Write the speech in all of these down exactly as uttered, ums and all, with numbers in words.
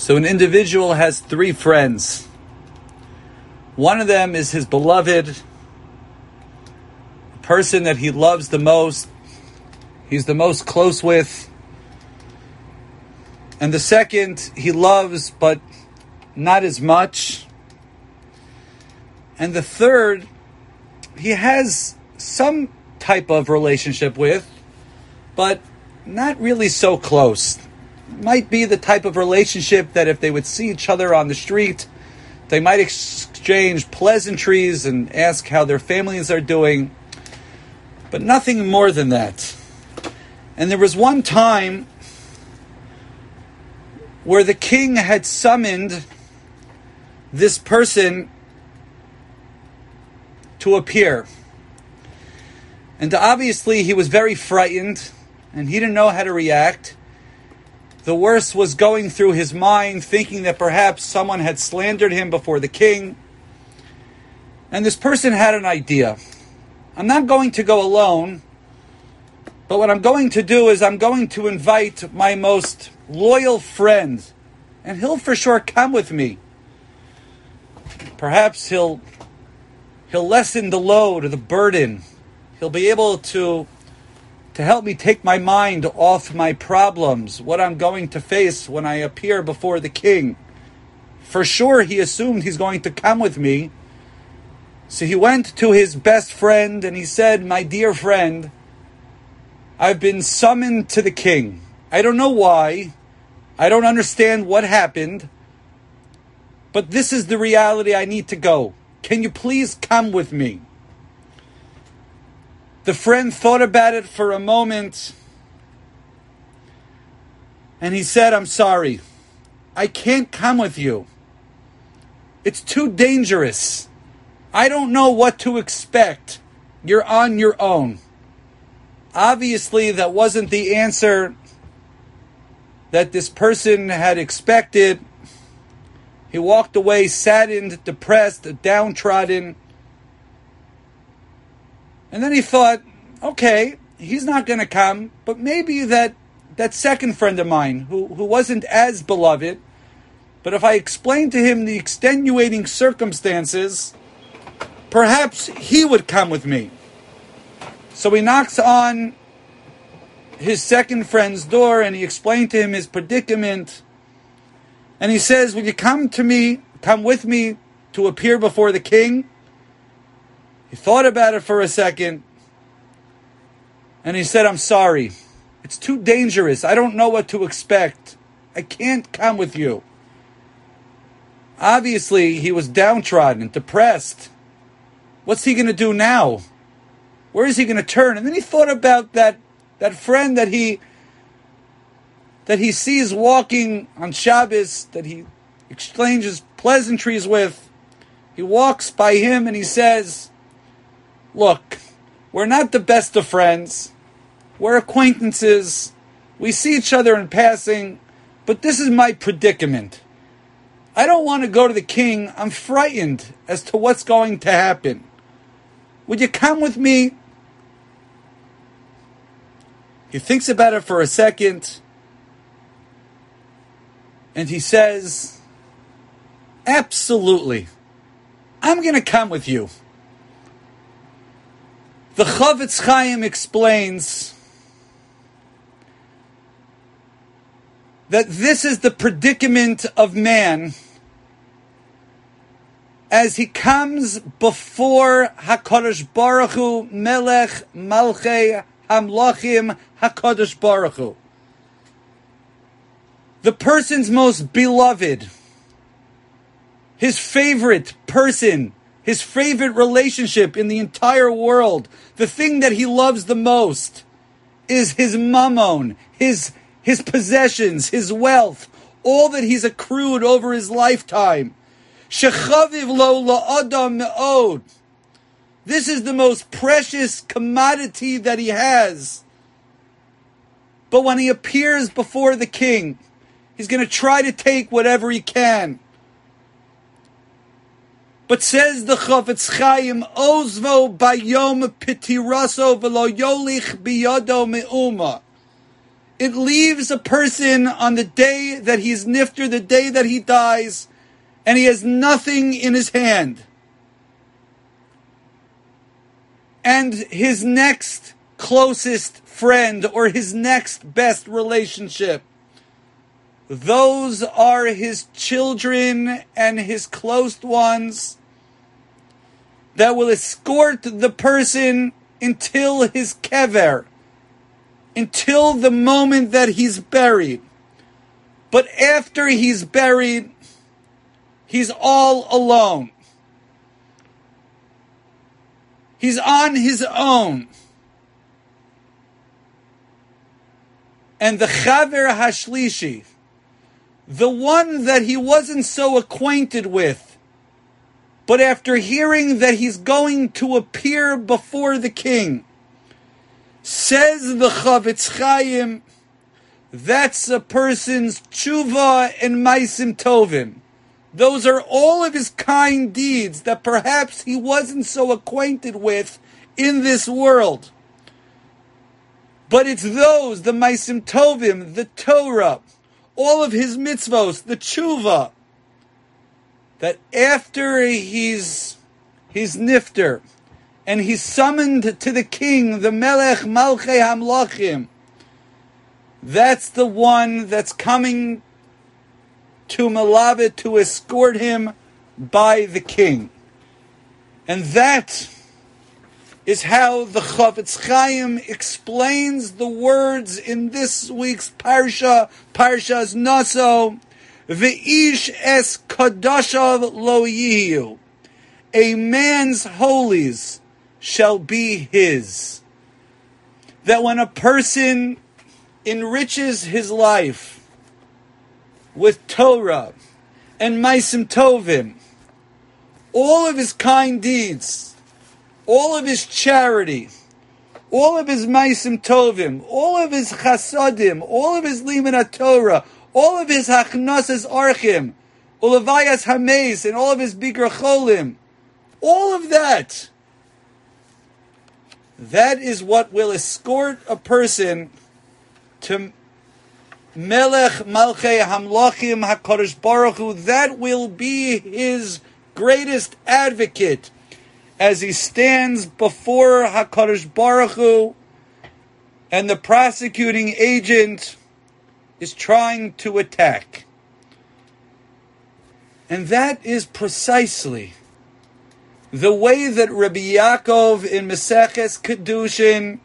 So an individual has three friends. One of them is his beloved, the person that he loves the most, he's the most close with. And the second he loves, but not as much. And the third, he has some type of relationship with, but not really so close. Might be the type of relationship that if they would see each other on the street, they might exchange pleasantries and ask how their families are doing, but nothing more than that. And there was one time where the king had summoned this person to appear. And obviously he was very frightened and he didn't know how to react. The worst was going through his mind, thinking that perhaps someone had slandered him before the king. And this person had an idea. I'm not going to go alone, but what I'm going to do is I'm going to invite my most loyal friend, and he'll for sure come with me. Perhaps he'll he'll lessen the load or the burden. He'll be able to to help me take my mind off my problems, what I'm going to face when I appear before the king. For sure, he assumed he's going to come with me. So he went to his best friend and he said, "My dear friend, I've been summoned to the king. I don't know why. I don't understand what happened. But this is the reality. I need to go. Can you please come with me?" The friend thought about it for a moment, and he said, "I'm sorry. I can't come with you. It's too dangerous. I don't know what to expect. You're on your own." Obviously, that wasn't the answer that this person had expected. He walked away saddened, depressed, downtrodden. And then he thought, okay, he's not going to come, but maybe that that second friend of mine, who, who wasn't as beloved, but if I explained to him the extenuating circumstances, perhaps he would come with me. So he knocks on his second friend's door and he explained to him his predicament. And he says, "Will you come to me, come with me to appear before the king?" He thought about it for a second, and he said, "I'm sorry. It's too dangerous. I don't know what to expect. I can't come with you." Obviously, he was downtrodden, depressed. What's he going to do now? Where is he going to turn? And then he thought about that, that friend that he that he sees walking on Shabbos, that he exchanges pleasantries with. He walks by him and he says, "Look, we're not the best of friends. We're acquaintances. We see each other in passing, but this is my predicament. I don't want to go to the king. I'm frightened as to what's going to happen. Would you come with me?" He thinks about it for a second, and he says, "Absolutely. I'm going to come with you." The Chofetz Chaim explains that this is the predicament of man as he comes before HaKadosh Baruch Hu, Melech Malchei Hamlachim HaKadosh Baruch Hu. The person's most beloved, his favorite person, his favorite relationship in the entire world, the thing that he loves the most, is his mammon, his, his possessions, his wealth, all that he's accrued over his lifetime. Shechaviv lo la'adam me'od. This is the most precious commodity that he has. But when he appears before the king, he's going to try to take whatever he can. But says the Chofetz Chaim, Ozvo bayom pitiraso v'lo yolich biyado me'uma. It leaves a person on the day that he's nifter, the day that he dies, and he has nothing in his hand. And his next closest friend or his next best relationship, those are his children and his close ones that will escort the person until his kever, until the moment that he's buried. But after he's buried, he's all alone. He's on his own. And the Chaver Hashlishi, the one that he wasn't so acquainted with, but after hearing that he's going to appear before the king, says the Chavetz Chaim, that's a person's tshuva and maisim tovim. Those are all of his kind deeds that perhaps he wasn't so acquainted with in this world. But it's those, the maisim tovim, the Torah, all of his mitzvos, the tshuva, that after he's, he's nifter, and he's summoned to the king, the Melech Malchei Hamlachim, that's the one that's coming to Malavet to escort him by the king. And that is how the Chavetz Chaim explains the words in this week's Parsha, Parshas Naso, V'ish es kadashav lo yiyu. A man's holies shall be his. That when a person enriches his life with Torah and Maisim Tovim, all of his kind deeds, all of his charity, all of his Maisim Tovim, all of his Chasadim, all of his Limud Torah, all of his Hachnasas Archim, Ulavayas Hameis, and all of his Bikur Cholim, all of that, that is what will escort a person to Melech Malchei Hamlachim HaKadosh Baruch Hu. That will be his greatest advocate as he stands before HaKadosh Baruch Hu and the prosecuting agent is trying to attack. And that is precisely the way that Rabbi Yaakov in Maseches Kedushin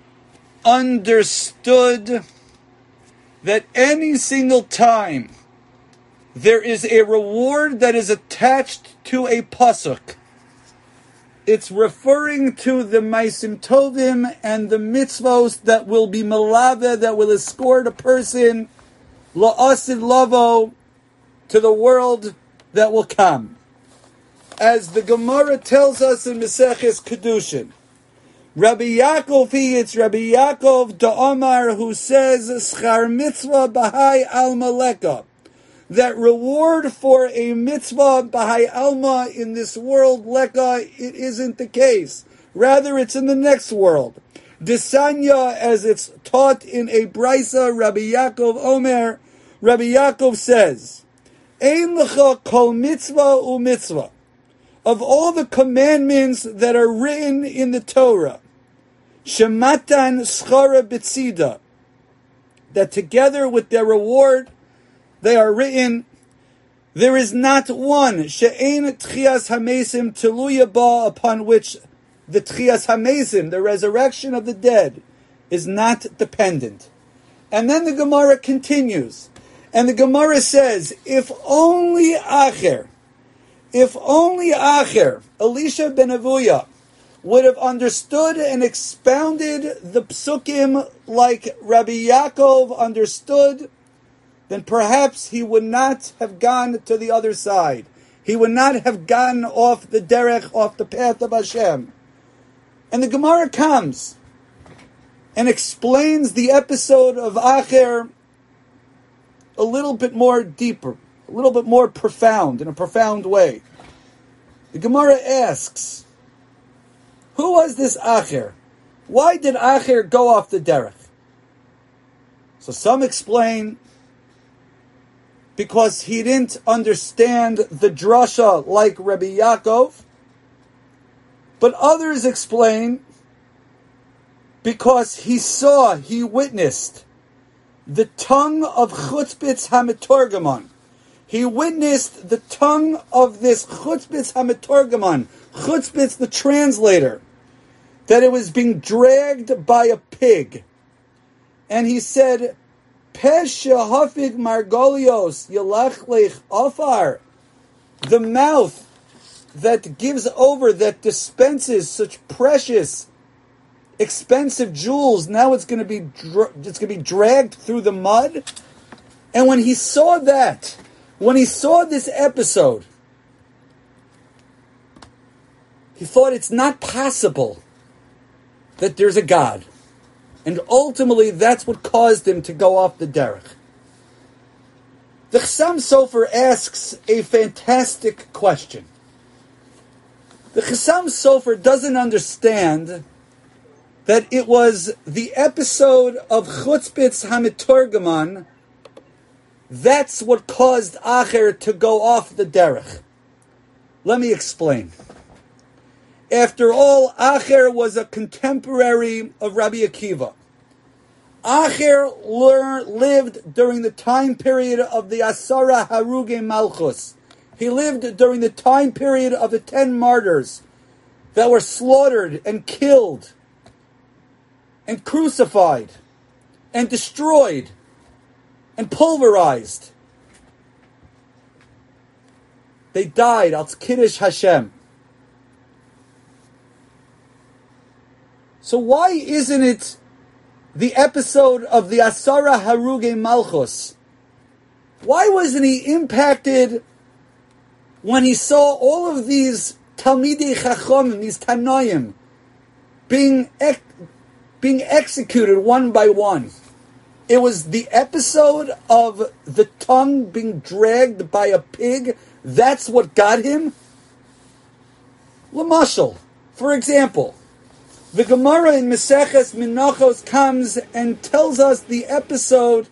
understood that any single time there is a reward that is attached to a pasuk, it's referring to the Maisim Tovim and the mitzvos that will be malave, that will escort a person la'asid lavo to the world that will come. As the Gemara tells us in Maseches Kedushin, Rabbi Yaakov, it's Rabbi Yaakov Da'amar who says, Schar mitzvah b'hai alma leka, that reward for a mitzvah b'hai alma in this world leka, it isn't the case. Rather, it's in the next world. Desanya, as it's taught in a brisa, Rabbi Yaakov Omer, Rabbi Yaakov says, Ein lecha kol mitzvah u mitzvah. Of all the commandments that are written in the Torah, Shematan schara b'tzida, that together with their reward, they are written, there is not one, she'ein tchias hamesim teluya ba, upon which the tchias hamesim, the resurrection of the dead, is not dependent. And then the Gemara continues, and the Gemara says, if only Acher, if only Acher, Elisha ben Avuya, would have understood and expounded the psukim like Rabbi Yaakov understood, then perhaps he would not have gone to the other side. He would not have gone off the derech, off the path of Hashem. And the Gemara comes and explains the episode of Acher a little bit more deeper, a little bit more profound, in a profound way. The Gemara asks, who was this Acher? Why did Acher go off the derech? So some explain because he didn't understand the drasha like Rabbi Yaakov, but others explain because he saw, he witnessed the tongue of Chutzpitz HaMetorgamon. He witnessed the tongue of this Chutzpitz HaMetorgamon, Chutzpitz the translator, that it was being dragged by a pig. And he said, Pesh shehafig margolios yalach lech afar. The mouth that gives over, that dispenses such precious, expensive jewels, now it's going to be dra- it's going to be dragged through the mud. And when he saw that, when he saw this episode, he thought it's not possible that there's a God. And ultimately, that's what caused him to go off the derech. The Chassam Sofer asks a fantastic question. The Chassam Sofer doesn't understand that it was the episode of Chutzpitz HaMetorgamon that's what caused Acher to go off the derech. Let me explain. After all, Acher was a contemporary of Rabbi Akiva. Acher learned, lived during the time period of the Asara Haruge Malchus. He lived during the time period of the ten martyrs that were slaughtered and killed and crucified and destroyed and pulverized. They died al Kiddush Hashem. So why isn't it the episode of the Asara Haruge Malchus? Why wasn't he impacted when he saw all of these Talmidei Chachomim, these Tanoim, being ex- being executed one by one? It was the episode of the tongue being dragged by a pig. That's what got him? L'mashal, for example, the Gemara in Maseches Menachos comes and tells us the episode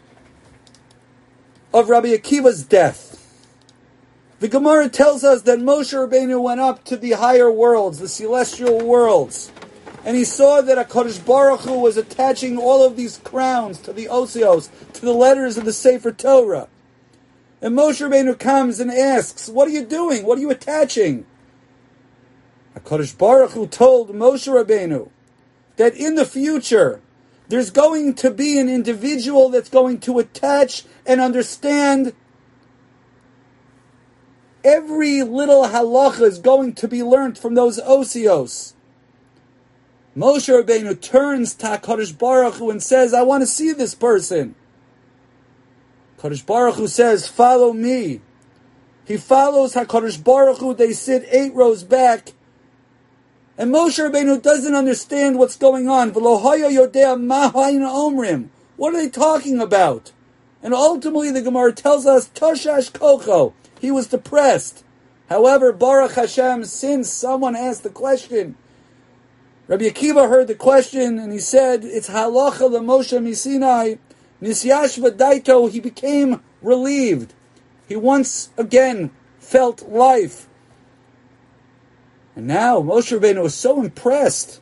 of Rabbi Akiva's death. The Gemara tells us that Moshe Rabbeinu went up to the higher worlds, the celestial worlds, and he saw that HaKadosh Baruch Hu was attaching all of these crowns to the osios, to the letters of the Sefer Torah. And Moshe Rabbeinu comes and asks, what are you doing? What are you attaching? HaKadosh Baruch Hu told Moshe Rabbeinu that in the future, there's going to be an individual that's going to attach and understand every little halacha is going to be learned from those osios. Moshe Rabbeinu turns to HaKadosh Baruch Hu and says, I want to see this person. HaKadosh Baruch Hu says, follow me. He follows HaKadosh Baruch Hu. They sit eight rows back. And Moshe Rabbeinu doesn't understand what's going on. What are they talking about? And ultimately the Gemara tells us, Toshash Kocho. He was depressed. However, Baruch Hashem, since someone asked the question, Rabbi Akiva heard the question and he said, it's halacha l'Moshe misinai, nisyash v'daito, he became relieved. He once again felt life. And now Moshe Rabbeinu was so impressed.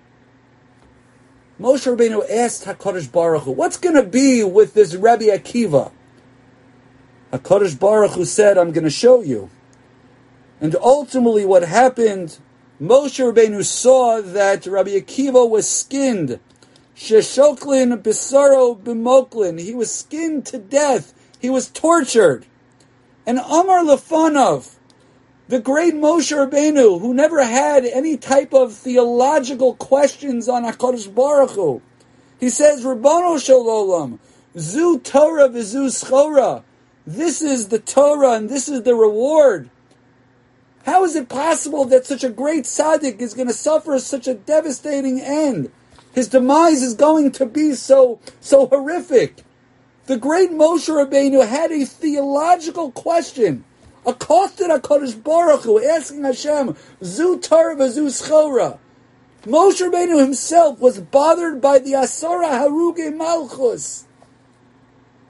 Moshe Rabbeinu asked HaKadosh Baruch Hu, what's going to be with this Rabbi Akiva? HaKadosh Baruch Hu said, I'm going to show you. And ultimately what happened, Moshe Rabbeinu saw that Rabbi Akiva was skinned. Sheshoklin bisaro b'moklin. He was skinned to death. He was tortured. And Amar Lefanov, the great Moshe Rabbeinu, who never had any type of theological questions on HaKadosh Baruch Hu, he says, Rabbano Shel Olam, Zu Torah v'Zu Schora. This is the Torah and this is the reward. How is it possible that such a great tzaddik is going to suffer such a devastating end? His demise is going to be so, so horrific. The great Moshe Rabbeinu had a theological question, accosted HaKadosh Baruch Hu, asking Hashem, Zu Torah v'Zu Schora. Moshe Rabbeinu himself was bothered by the Asara Haruge Malchus.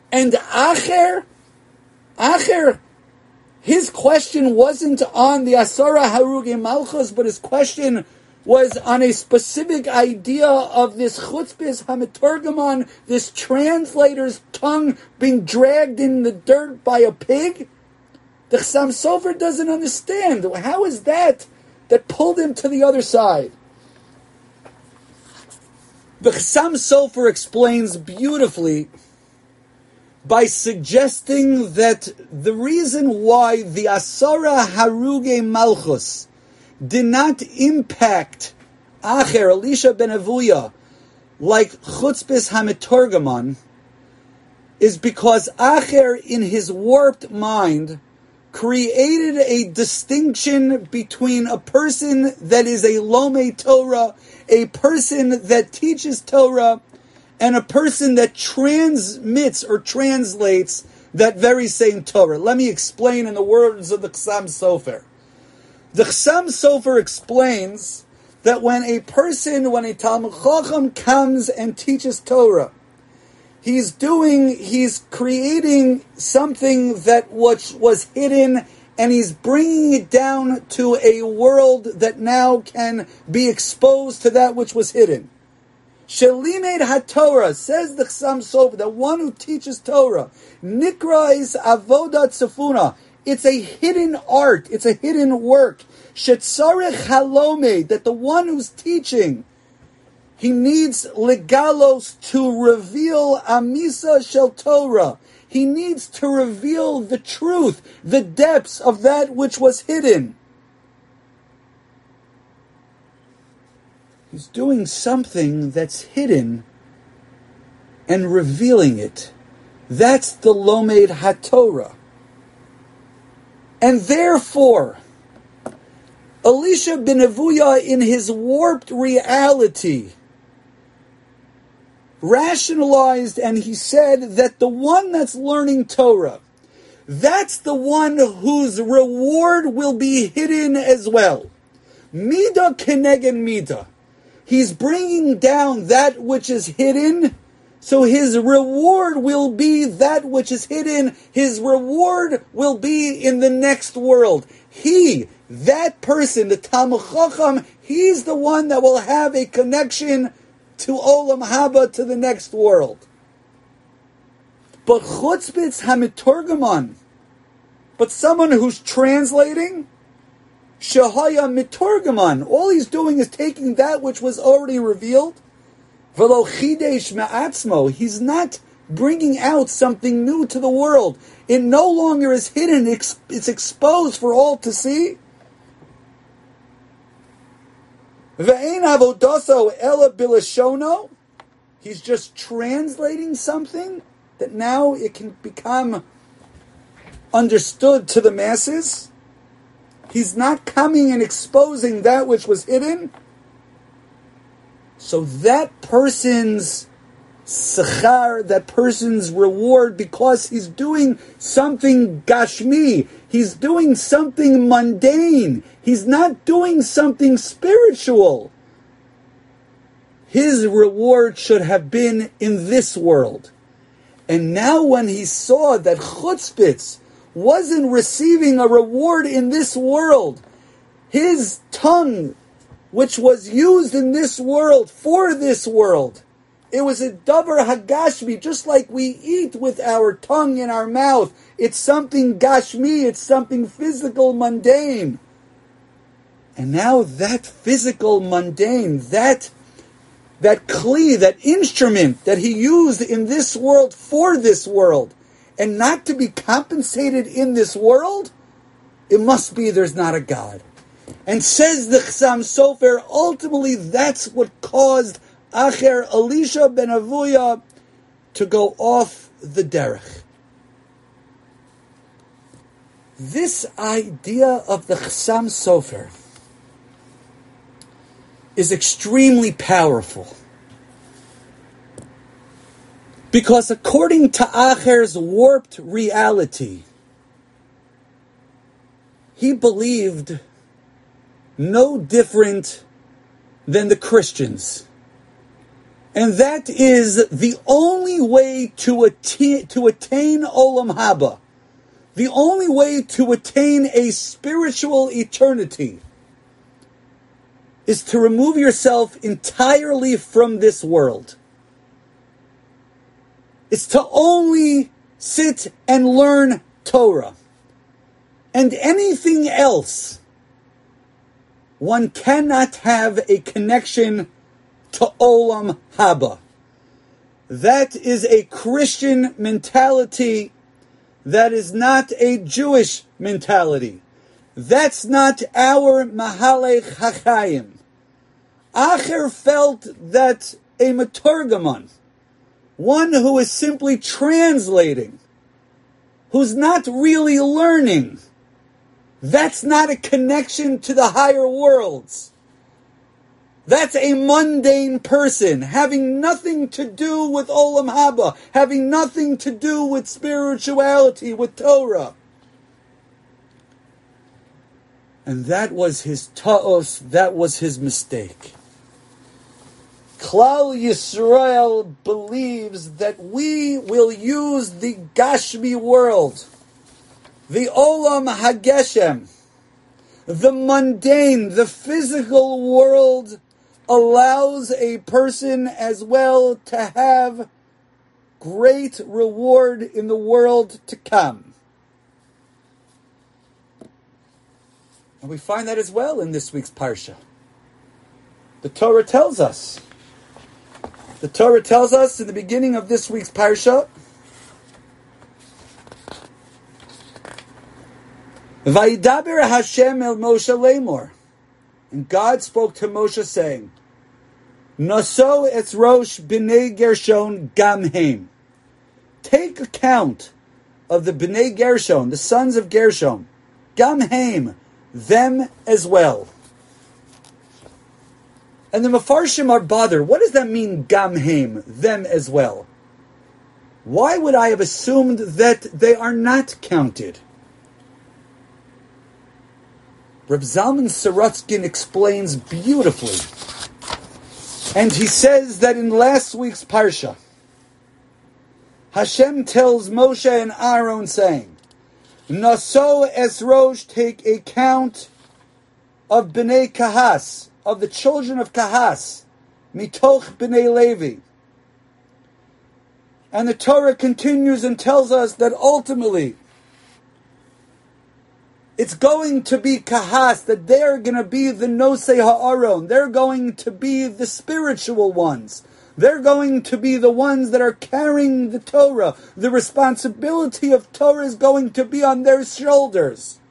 And Acher, Acher, his question wasn't on the Asara Harugi Malchus, but his question was on a specific idea of this chutzpis hamitorgamon, this translator's tongue being dragged in the dirt by a pig. The Chassam Sofer doesn't understand. How is that that pulled him to the other side? The Chassam Sofer explains beautifully by suggesting that the reason why the Asara Haruge Malchus did not impact Acher, Elisha ben Avuya, like Chutzpis HaMetorgamon, is because Acher, in his warped mind, created a distinction between a person that is a Lomei Torah, a person that teaches Torah, and a person that transmits or translates that very same Torah. Let me explain in the words of the Chassam Sofer. The Chassam Sofer explains that when a person, when a Talmud Chacham comes and teaches Torah, he's doing, he's creating something that which was hidden, and he's bringing it down to a world that now can be exposed to that which was hidden. Shelimed HaTorah, says the Chassam Sofer, the one who teaches Torah, Nikra is Avodat Sefuna. It's a hidden art. It's a hidden work. Shetzarech Halome, that the one who's teaching, he needs legalos to reveal Amisa Shel Torah. He needs to reveal the truth, the depths of that which was hidden. He's doing something that's hidden and revealing it. That's the Lomed HaTorah. And therefore, Elisha ben Avuya, in his warped reality, rationalized, and he said that the one that's learning Torah, that's the one whose reward will be hidden as well. Mida keneged mida. He's bringing down that which is hidden, so his reward will be that which is hidden. His reward will be in the next world. He, that person, the Talmud Chacham, he's the one that will have a connection to Olam Haba, to the next world. But Chutzpitz HaMetorgamon, but someone who's translating, Shahaya Mitorgamon, all he's doing is taking that which was already revealed. Velo Chidesh Ma'atzmo, he's not bringing out something new to the world. It no longer is hidden, it's exposed for all to see. Ve'ein avodaso ela bilashono, he's just translating something that now it can become understood to the masses. He's not coming and exposing that which was hidden. So that person's sechar, that person's reward, because he's doing something gashmi, he's doing something mundane, he's not doing something spiritual. His reward should have been in this world. And now when he saw that chutzpitz wasn't receiving a reward in this world, his tongue, which was used in this world, for this world, it was a davar hagashmi, just like we eat with our tongue in our mouth. It's something gashmi, it's something physical, mundane. And now that physical, mundane, that that kli, that instrument that he used in this world for this world, and not to be compensated in this world, it must be there's not a God. And says the Chassam Sofer, ultimately that's what caused Acher, Elisha ben Avuya, to go off the derech. This idea of the Chassam Sofer is extremely powerful. Because according to Acher's warped reality, he believed no different than the Christians. And that is the only way to attain, to attain Olam Haba. The only way to attain a spiritual eternity is to remove yourself entirely from this world. It's to only sit and learn Torah. And anything else, one cannot have a connection to Olam Haba. That is a Christian mentality. That is not a Jewish mentality. That's not our Mahalech HaChaim. Acher felt that a Maturgaman, one who is simply translating, who's not really learning, that's not a connection to the higher worlds. That's a mundane person, having nothing to do with Olam Haba, having nothing to do with spirituality, with Torah. And that was his ta'os, that was his mistake. Klal Yisrael believes that we will use the Gashmi world, the Olam HaGeshem, the mundane, the physical world, allows a person as well to have great reward in the world to come. And we find that as well in this week's Parsha. The Torah tells us. The Torah tells us in the beginning of this week's Parsha, Vayidaber Hashem el Moshe Lemor. And God spoke to Moshe saying, Naso etz rosh b'nei Gershon gamheim. Take account of the b'nei Gershon, the sons of Gershon, gamheim, them as well. And the Mefarshim are bothered. What does that mean, gamheim, them as well? Why would I have assumed that they are not counted? Reb Zalman Sorotzkin explains beautifully. And he says that in last week's Parsha, Hashem tells Moshe and Aaron saying, Naso Esrosh, take a count of Bnei Kahas, of the children of Kahas, Mitoch Bnei Levi. And the Torah continues and tells us that ultimately, it's going to be Kahas, that they're going to be the Nosei Ha'aron. They're going to be the spiritual ones. They're going to be the ones that are carrying the Torah. The responsibility of Torah is going to be on their shoulders.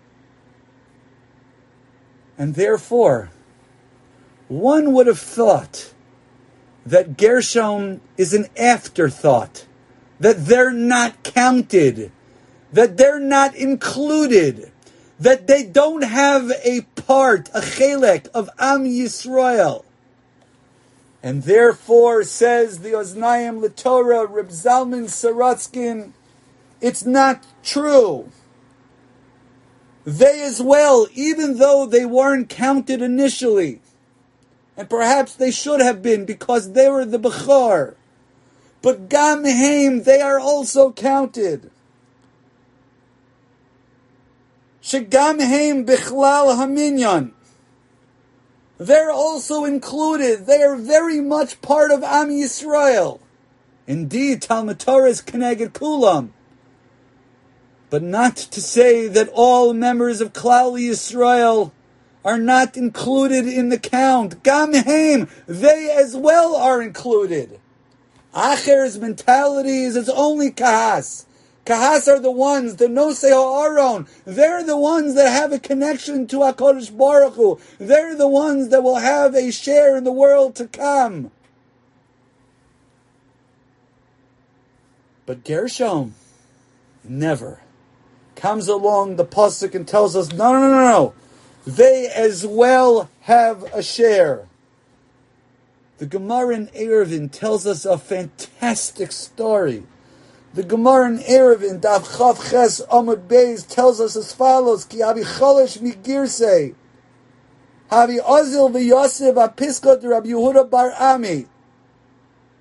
And therefore, one would have thought that Gershom is an afterthought, that they're not counted, that they're not included, that they don't have a part, a chelek of Am Yisrael. And therefore, says the Oznayim LeTorah, Reb Zalman Sorotzkin, it's not true. They as well, even though they weren't counted initially, and perhaps they should have been because they were the Bechor, but Gam Heim, they are also counted. Shegam Heim Bichlal Haminyan. They're also included. They are very much part of Am Yisrael. Indeed, Talmud Torah is Keneged Kulam. But not to say that all members of Klal Yisrael are not included in the count. Gam Heim, they as well are included. Acher's mentality is it's only Kahas. Kahas are the ones, the Nosei Ha'aron. They're the ones that have a connection to HaKadosh Baruch Hu. They're the ones that will have a share in the world to come. But Gershom never comes along the pasuk and tells us, no, no, no, no. They as well have a share. The Gemara in Eruvin tells us a fantastic story. The Gemara in Eruvin, Daf Chav Ches Amud Beis, tells us as follows: Ki Abi Cholesh Migirsei, Havi Ozil v'Yosef aPiskot Rabbi Yehuda Bar Ami.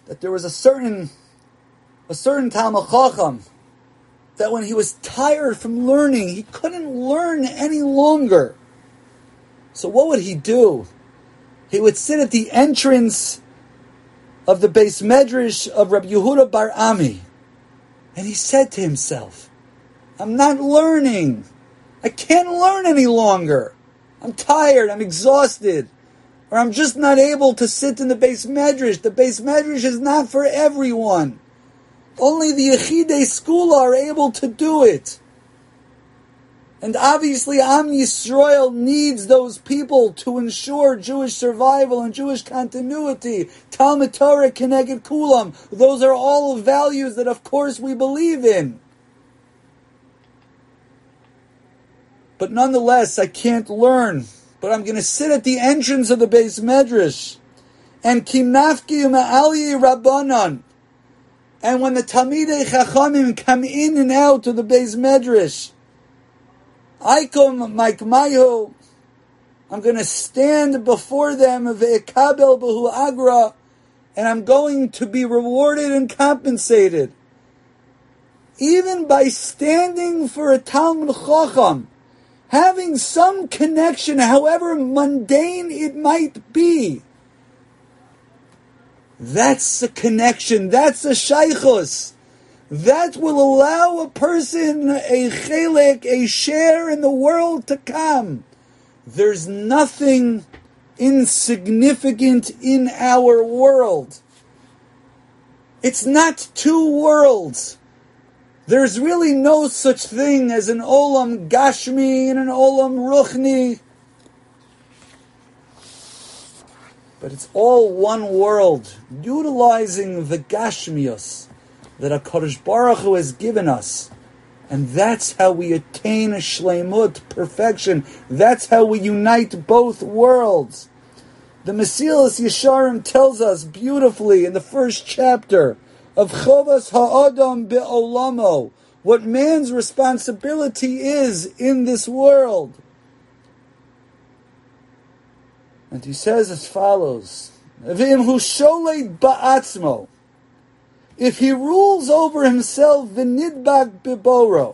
that there was a certain a certain Talmid Chacham that when he was tired from learning, he couldn't learn any longer. So what would he do? He would sit at the entrance of the Beis Medrash of Rabbi Yehuda Bar Ami, and he said to himself, I'm not learning. I can't learn any longer. I'm tired, I'm exhausted, or I'm just not able to sit in the Beis Medrash. The Beis Medrash is not for everyone. Only the Yechidei Skula are able to do it. And obviously Am Yisrael needs those people to ensure Jewish survival and Jewish continuity. Talmud Torah Keneged Kulam. Those are all values that of course we believe in. But nonetheless, I can't learn. But I'm going to sit at the entrance of the Beis Medrash. And Kinafki Ma'ali Rabbanan. And when the Talmidei Chachamim come in and out of the Beis Medrash, Aikum Maikmayu, I'm going to stand before them, Ve'ekabel Behu Agra, and I'm going to be rewarded and compensated. Even by standing for a Talmid Chacham, having some connection, however mundane it might be, that's a connection, that's a shaychus. That will allow a person a chelik, a share in the world to come. There's nothing insignificant in our world. It's not two worlds. There's really no such thing as an olam gashmi and an olam ruchni. But it's all one world, utilizing the gashmios that HaKadosh Baruch Hu has given us. And that's how we attain a shleimut, perfection. That's how we unite both worlds. The Mesilas Yesharim tells us beautifully in the first chapter of Chovas Ha'adam Be'olamo, what man's responsibility is in this world. And he says as follows, V'im hu sholed ba'atzmo, if he rules over himself, v'nidbak biboro,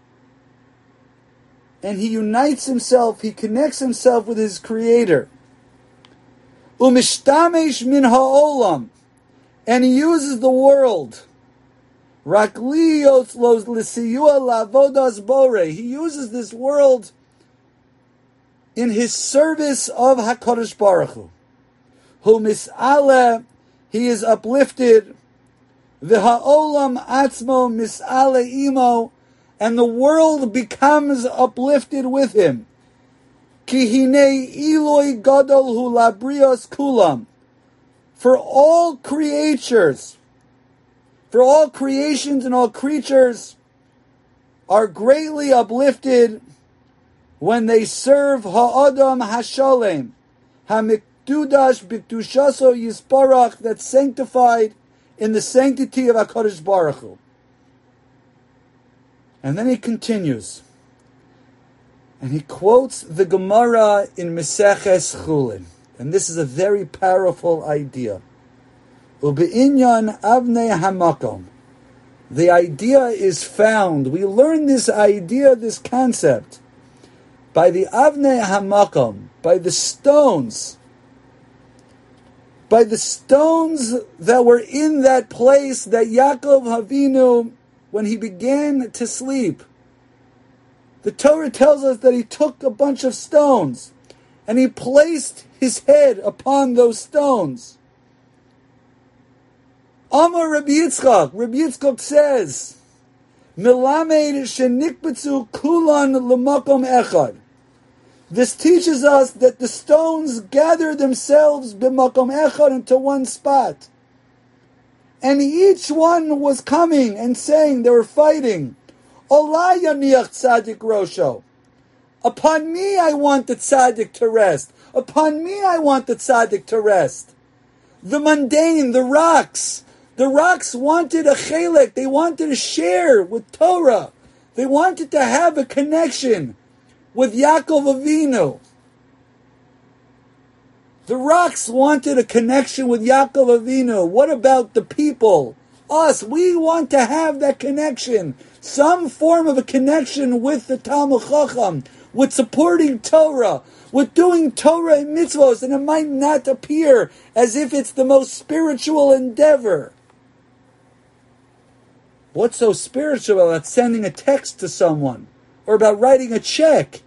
and he unites himself, he connects himself with his Creator, umishtamesh min ha'olam, and he uses the world, rak liyos los l'siyua la'avodas bore, he uses this world in his service of HaKadosh Baruch Hu. Hu mis'ale, he is uplifted, v'ha'olam atzmo mis'ale imo, and the world becomes uplifted with him. Ki hinei Eloi gadol hu labrios kulam, for all creatures, for all creations and all creatures are greatly uplifted when they serve ha'adam hashalem, ha'mikdudash b'kedushaso yisparach, that's sanctified in the sanctity of HaKadosh Baruch Hu. And then he continues, and he quotes the Gemara in Meseches Chulin, and this is a very powerful idea. Ube'inyan avnei hamakom, the idea is found, we learn this idea, this concept, by the Avnei Hamakom, by the stones, by the stones that were in that place that Yaakov Avinu, when he began to sleep, the Torah tells us that he took a bunch of stones and he placed his head upon those stones. Amar Rabbi Yitzchak, Rabbi Yitzchak says, Milamed shenikbetzu kulan l'makom echad. This teaches us that the stones gather themselves b'makom echad into one spot. And each one was coming and saying, they were fighting, Ola yaniach tzaddik rosho. Upon me I want the tzaddik to rest. Upon me I want the tzaddik to rest. The mundane, the rocks, the rocks wanted a chelek, they wanted to share with Torah. They wanted to have a connection with Yaakov Avinu. The rocks wanted a connection with Yaakov Avinu. What about the people? Us, we want to have that connection. Some form of a connection with the Talmud Chacham, with supporting Torah, with doing Torah and mitzvos, and it might not appear as if it's the most spiritual endeavor. What's so spiritual about sending a text to someone? Or about writing a check?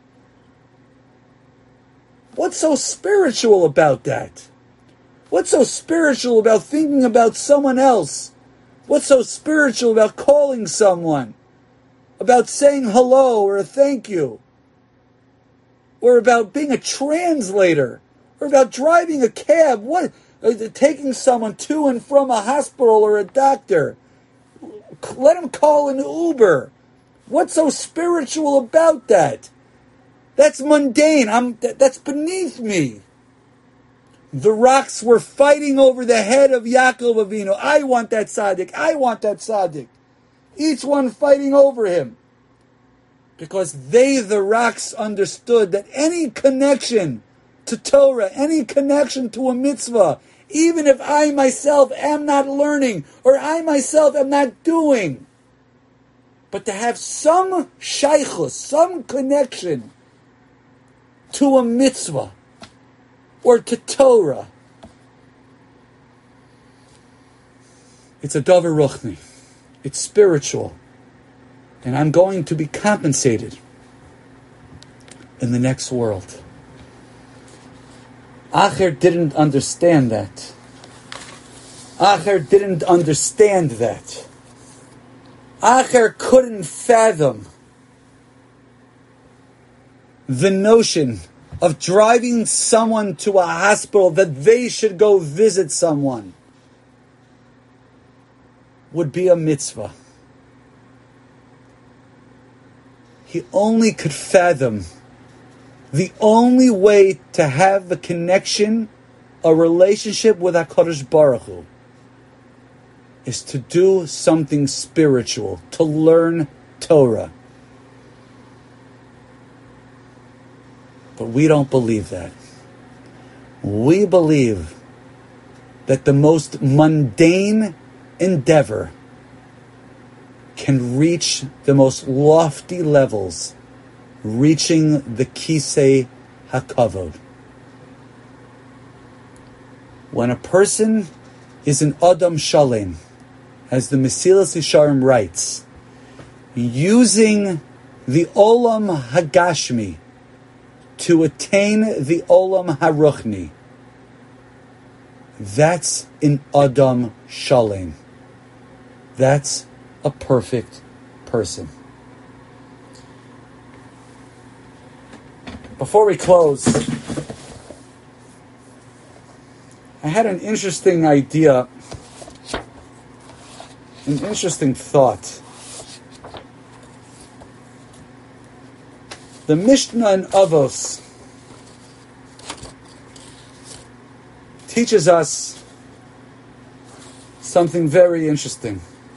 What's so spiritual about that? What's so spiritual about thinking about someone else? What's so spiritual about calling someone? About saying hello or a thank you? Or about being a translator? Or about driving a cab? What? Uh, taking someone to and from a hospital or a doctor? Let him call an Uber. What's so spiritual about that? That's mundane. I'm, that, that's beneath me. The rocks were fighting over the head of Yaakov Avinu. I want that tzaddik. I want that tzaddik. Each one fighting over him. Because they, the rocks, understood that any connection to Torah, any connection to a mitzvah, even if I myself am not learning, or I myself am not doing, but to have some shaychus, some connection to a mitzvah, or to Torah, it's a davar ruchni. It's spiritual. And I'm going to be compensated in the next world. Acher didn't understand that. Acher didn't understand that. Acher couldn't fathom the notion of driving someone to a hospital that they should go visit someone would be a mitzvah. He only could fathom the only way to have a connection, a relationship with HaKadosh Baruch Hu, is to do something spiritual, to learn Torah. But we don't believe that. We believe that the most mundane endeavor can reach the most lofty levels, reaching the Kisei HaKavod. When a person is an Adam Shalem, as the Mesilas Yesharim writes, using the Olam Hagashmi to attain the Olam Haruchni, that's an Adam Shalem. That's a perfect person. Before we close, I had an interesting idea, an interesting thought. The Mishnah in Avos teaches us something very interesting.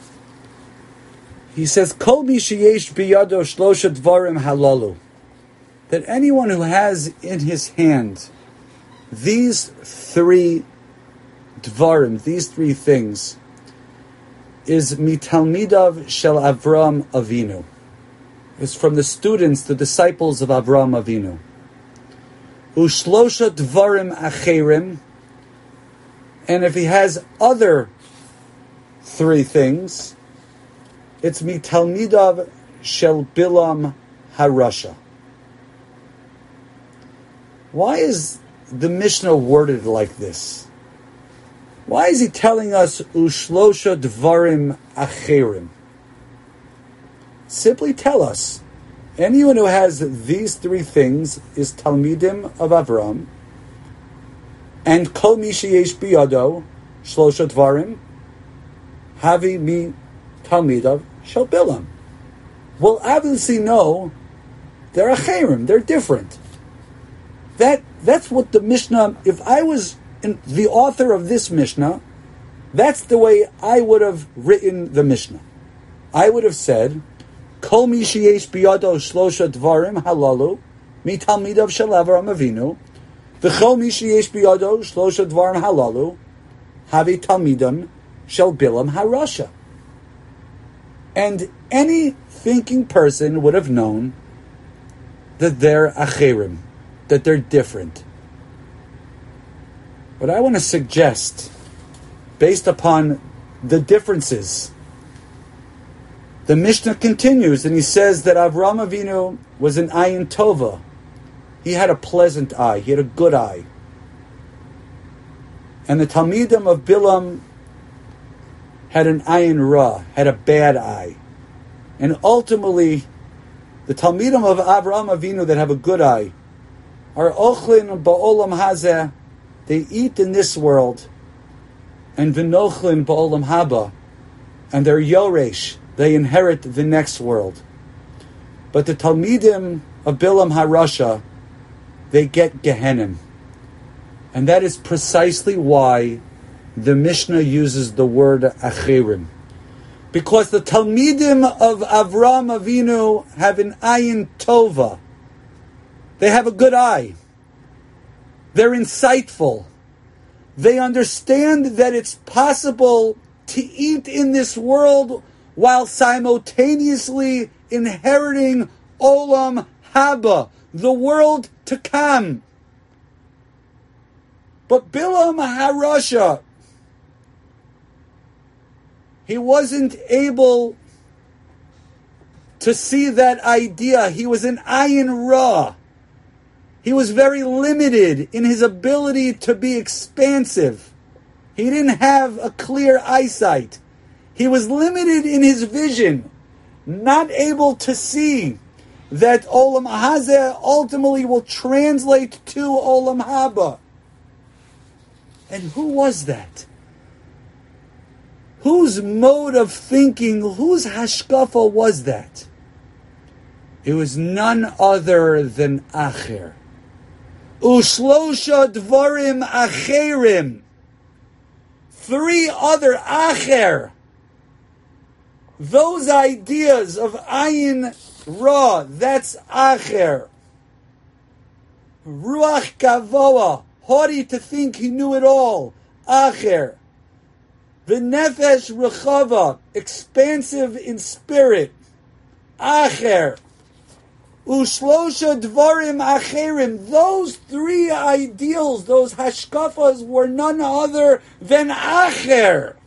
He says, Kol mi sheyesh biyado shlosha dvarim halalu, that anyone who has in his hand these three dvarim, these three things, is mitalmidav shel Avram Avinu, is from the students, the disciples of Avram Avinu. Ushlosha dvarim acherim, and if he has other three things, it's mitalmidav shel Bilam Harasha. Why is the Mishnah worded like this? Why is he telling us Ushlosha Dvarim Acherim? Simply tell us, anyone who has these three things is Talmidim of Avram, and Kol Mi Sheyesh Biyado Shlosha Dvarim Havi Mi Talmidav Shel Bilam. We'll obviously know they're Acherim, they're different. That that's what the Mishnah, if I was in, the author of this Mishnah, that's the way I would have written the Mishnah. I would have said, Kol mi sheyesh biyado shlosha dvarim halalu mitalmidav shel Avram Avinu V'chol mi sheyesh biyado shlosha dvarim halalu havi talmidam shel bilam harasha. And any thinking person would have known that they're acherim, that they're different. But I want to suggest, based upon the differences, the Mishnah continues and he says that Avraham Avinu was an ayin tova. He had a pleasant eye. He had a good eye. And the Talmidim of Bilam had an ayin ra, had a bad eye. And ultimately, the Talmidim of Avraham Avinu that have a good eye are ochlin ba'olam hazeh. They eat in this world, and v'nochlin ba'olam haba, and they're yoresh. They inherit the next world. But the Talmidim of Bilam Harasha, they get Gehenim. And that is precisely why the Mishnah uses the word Acherim. Because the Talmidim of Avraham Avinu have an ayin tova. They have a good eye. They're insightful. They understand that it's possible to eat in this world while simultaneously inheriting Olam Haba, the world to come. But Bilam Harasha, he wasn't able to see that idea. He was an ayin ra. He was very limited in his ability to be expansive. He didn't have a clear eyesight. He was limited in his vision, not able to see that Olam Hazeh ultimately will translate to Olam Haba. And who was that? Whose mode of thinking, whose hashkafa was that? It was none other than Acher. Ushlosha dvarim acherim. Three other Acher. Those ideas of ayin ra, that's Acher. Ruach gavoa, haughty to think he knew it all, Acher. V'nefesh rechava, expansive in spirit, Acher. Ushlosha dvarim acherim. Those three ideals, those hashkafas, were none other than Acher.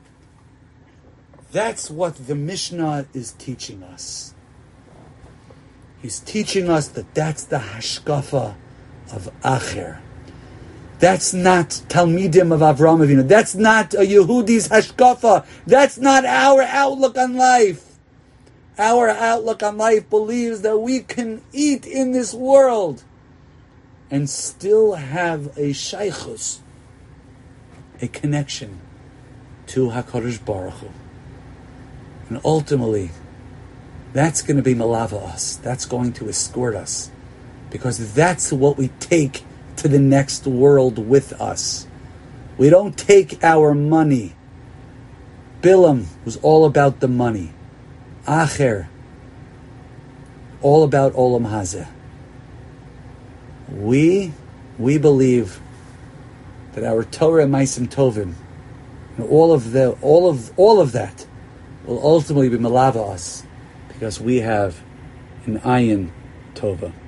That's what the Mishnah is teaching us. He's teaching us that that's the hashkafa of Acher. That's not Talmidim of Avraham Avinu. That's not a Yehudi's hashkafa. That's not our outlook on life. Our outlook on life believes that we can eat in this world and still have a shaychus, a connection to HaKadosh Baruch Hu. And ultimately, that's going to be malava us. That's going to escort us. Because that's what we take to the next world with us. We don't take our money. Bilam was all about the money. Acher, all about Olam Hazeh. We, we believe that our Torah Maisim Tovim, and all of the, all of, all of that, will ultimately be malava us, because we have an ayin tova.